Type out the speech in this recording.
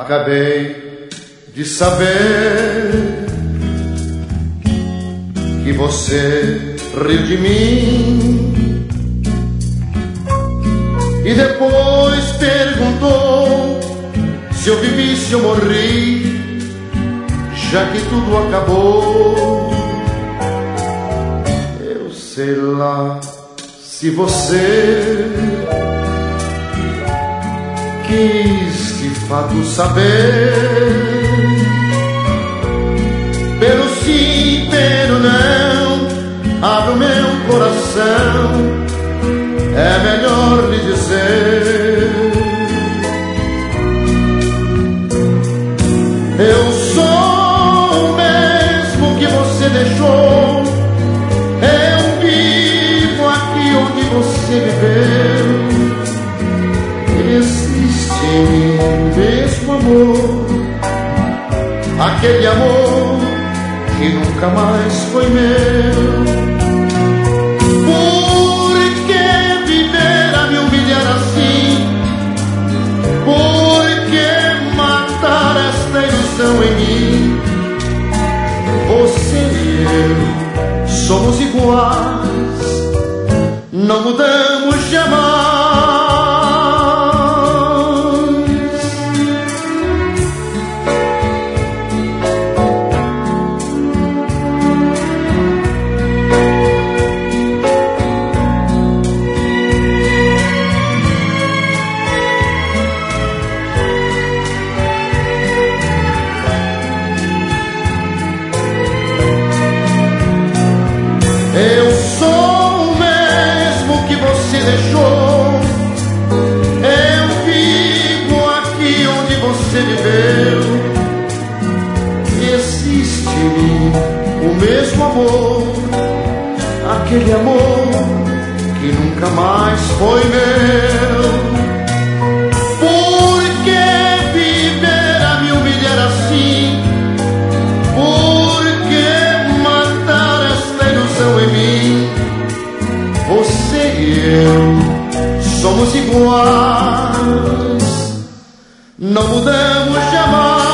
Acabei de saber que você riu de mim e depois perguntou se eu vivi, se eu morri, já que tudo acabou. Eu sei lá se você quis de fato saber, pelo sim, pelo não, abre o meu coração, é melhor lhe dizer. Eu sou o mesmo que você deixou, eu vivo aqui onde você viveu. Existe em mim o mesmo amor, aquele amor que nunca mais foi meu. Por que viver a me humilhar assim? Por que matar esta ilusão em mim? Você e eu somos iguais, não mudamos jamais. Eu sou o mesmo que você deixou, eu vivo aqui onde você viveu. Existe em mim o mesmo amor, aquele amor que nunca mais foi meu. Por que viver a me humilhar assim? Por que matar esta ilusão em mim? Você e eu somos iguais, não mudamos jamais.